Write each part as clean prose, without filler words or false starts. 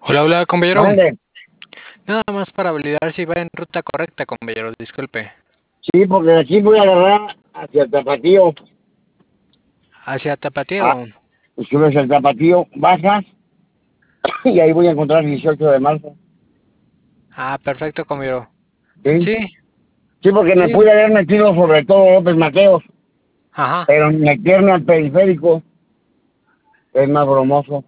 Hola, hola, compañero. Mande. Nada más para validar si va en ruta correcta, compañero. Disculpe. Sí, porque aquí voy a agarrar hacia el Tapatío. ¿Hacia Ah, Tapatío? subes el Tapatío, bajas y ahí voy a encontrar el 18 de marzo. Ah, perfecto, compañero. ¿Sí? Sí, Sí, porque me sí. pude haber metido sobre todo López Mateos, Ajá. pero meterme al periférico es más bromoso.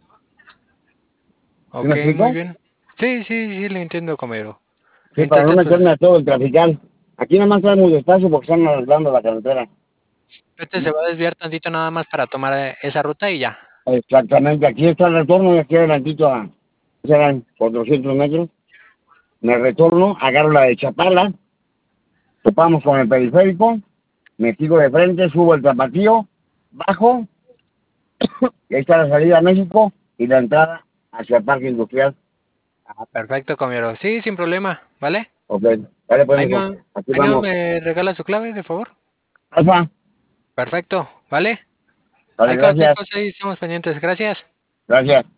¿Sí Ok, me muy explico? bien. Sí, sí, sí, lo entiendo, compañero. Sí, para no Entonces, meterme a pues, todo el trafical. Aquí nada más trae muy despacio porque están arreglando la carretera. este se va a desviar tantito nada más para tomar esa ruta y ya. Exactamente, aquí está el retorno y aquí adelantito serán 400 metros. Me retorno, agarro la de Chapala, topamos con el periférico, me sigo de frente, subo el Tapatío, bajo, y ahí está la salida a México y la entrada hacia el parque industrial. Ah, perfecto, compañero. Sí, sin problema, ¿vale? Ok, vale pues, mijo, aquí Ahí no vamos. me regala su clave, de favor. Alfa, Perfecto, ¿vale? vale, Ahí cualquier gracias, cosa ahí estamos pendientes. Gracias. gracias.